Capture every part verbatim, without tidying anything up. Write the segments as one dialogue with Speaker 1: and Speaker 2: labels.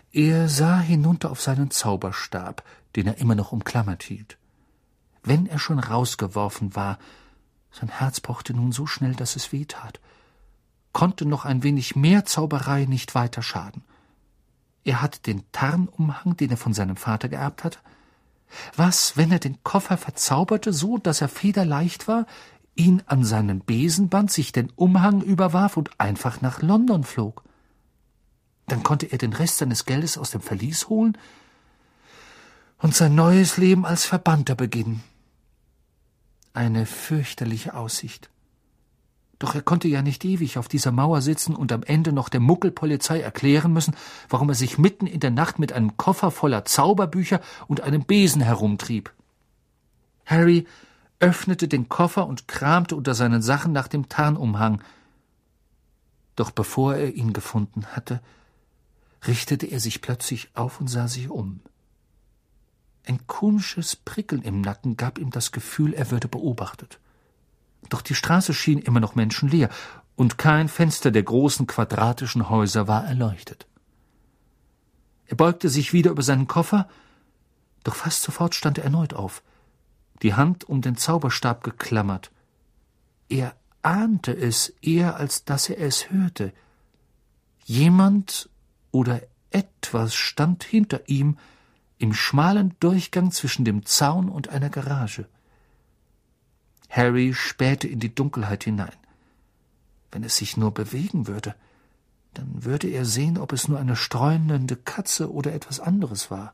Speaker 1: Er sah hinunter auf seinen Zauberstab, den er immer noch umklammert hielt. Wenn er schon rausgeworfen war, sein Herz pochte nun so schnell, dass es weh tat. Konnte noch ein wenig mehr Zauberei nicht weiter schaden? Er hatte den Tarnumhang, den er von seinem Vater geerbt hatte. Was, wenn er den Koffer verzauberte, so dass er federleicht war, ihn an seinen Besen band, sich den Umhang überwarf und einfach nach London flog? Dann konnte er den Rest seines Geldes aus dem Verlies holen und sein neues Leben als Verbannter beginnen. Eine fürchterliche Aussicht. Doch er konnte ja nicht ewig auf dieser Mauer sitzen und am Ende noch der Muggelpolizei erklären müssen, warum er sich mitten in der Nacht mit einem Koffer voller Zauberbücher und einem Besen herumtrieb. Harry öffnete den Koffer und kramte unter seinen Sachen nach dem Tarnumhang. Doch bevor er ihn gefunden hatte, richtete er sich plötzlich auf und sah sich um. Ein komisches Prickeln im Nacken gab ihm das Gefühl, er würde beobachtet. Doch die Straße schien immer noch menschenleer, und kein Fenster der großen quadratischen Häuser war erleuchtet. Er beugte sich wieder über seinen Koffer, doch fast sofort stand er erneut auf, die Hand um den Zauberstab geklammert. Er ahnte es eher, als dass er es hörte. Jemand oder etwas stand hinter ihm im schmalen Durchgang zwischen dem Zaun und einer Garage. Harry spähte in die Dunkelheit hinein. Wenn es sich nur bewegen würde, dann würde er sehen, ob es nur eine streunende Katze oder etwas anderes war.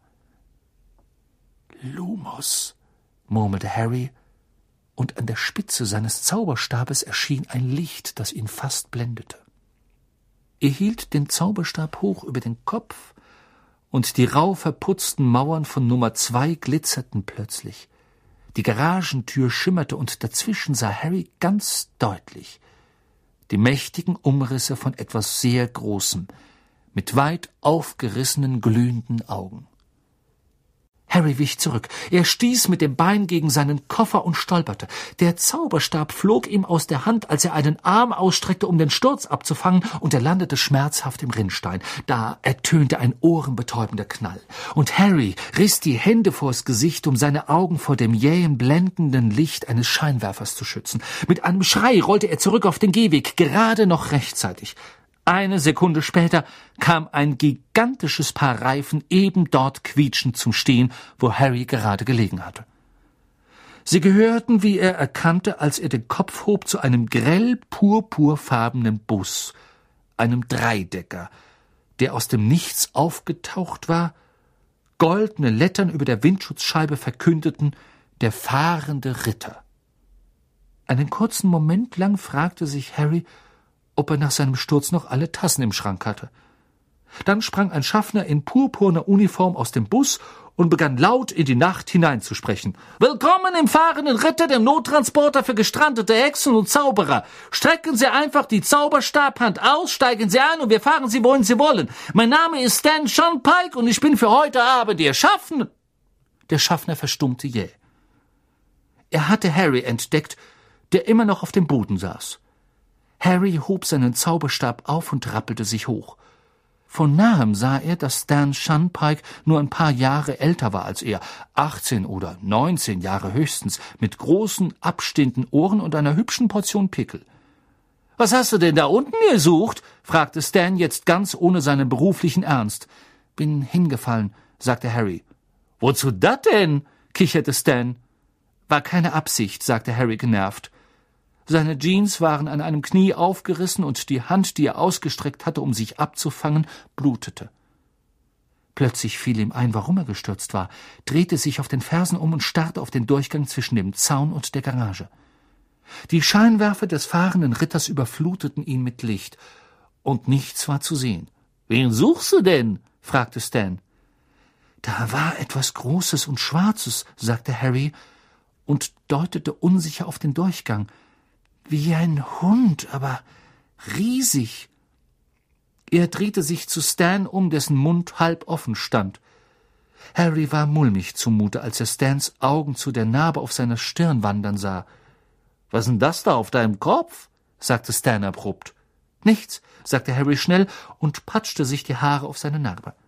Speaker 1: »Lumos«, murmelte Harry, und an der Spitze seines Zauberstabes erschien ein Licht, das ihn fast blendete. Er hielt den Zauberstab hoch über den Kopf, und die rau verputzten Mauern von Nummer zwei glitzerten plötzlich. Die Garagentür schimmerte, und dazwischen sah Harry ganz deutlich die mächtigen Umrisse von etwas sehr Großem, mit weit aufgerissenen, glühenden Augen. Harry wich zurück. Er stieß mit dem Bein gegen seinen Koffer und stolperte. Der Zauberstab flog ihm aus der Hand, als er einen Arm ausstreckte, um den Sturz abzufangen, und er landete schmerzhaft im Rinnstein. Da ertönte ein ohrenbetäubender Knall. Und Harry riss die Hände vors Gesicht, um seine Augen vor dem jähen, blendenden Licht eines Scheinwerfers zu schützen. Mit einem Schrei rollte er zurück auf den Gehweg, gerade noch rechtzeitig. Eine Sekunde später kam ein gigantisches Paar Reifen eben dort quietschend zum Stehen, wo Harry gerade gelegen hatte. Sie gehörten, wie er erkannte, als er den Kopf hob, zu einem grell purpurfarbenen Bus, einem Dreidecker, der aus dem Nichts aufgetaucht war. Goldene Lettern über der Windschutzscheibe verkündeten: der fahrende Ritter. Einen kurzen Moment lang fragte sich Harry, ob er nach seinem Sturz noch alle Tassen im Schrank hatte. Dann sprang ein Schaffner in purpurner Uniform aus dem Bus und begann laut in die Nacht hineinzusprechen. »Willkommen im fahrenden Ritter, dem Nottransporter für gestrandete Hexen und Zauberer. Strecken Sie einfach die Zauberstabhand aus, steigen Sie ein und wir fahren Sie, wohin Sie wollen. Mein Name ist Stan Shunpike und ich bin für heute Abend Ihr Schaffner.« Der Schaffner verstummte jäh. Er hatte Harry entdeckt, der immer noch auf dem Boden saß. Harry hob seinen Zauberstab auf und rappelte sich hoch. Von nahem sah er, dass Stan Shunpike nur ein paar Jahre älter war als er, achtzehn oder neunzehn Jahre höchstens, mit großen, abstehenden Ohren und einer hübschen Portion Pickel. »Was hast du denn da unten gesucht?« fragte Stan jetzt ganz ohne seinen beruflichen Ernst. »Bin hingefallen«, sagte Harry. »Wozu das denn?« kicherte Stan. »War keine Absicht«, sagte Harry genervt. Seine Jeans waren an einem Knie aufgerissen und die Hand, die er ausgestreckt hatte, um sich abzufangen, blutete. Plötzlich fiel ihm ein, warum er gestürzt war, drehte sich auf den Fersen um und starrte auf den Durchgang zwischen dem Zaun und der Garage. Die Scheinwerfer des fahrenden Ritters überfluteten ihn mit Licht, und nichts war zu sehen. »Wen suchst du denn?« fragte Stan. »Da war etwas Großes und Schwarzes«, sagte Harry und deutete unsicher auf den Durchgang. »Wie ein Hund, aber riesig.« Er drehte sich zu Stan um, dessen Mund halb offen stand. Harry war mulmig zumute, als er Stans Augen zu der Narbe auf seiner Stirn wandern sah. »Was ist denn das da auf deinem Kopf?« sagte Stan abrupt. »Nichts«, sagte Harry schnell und patschte sich die Haare auf seine Narbe.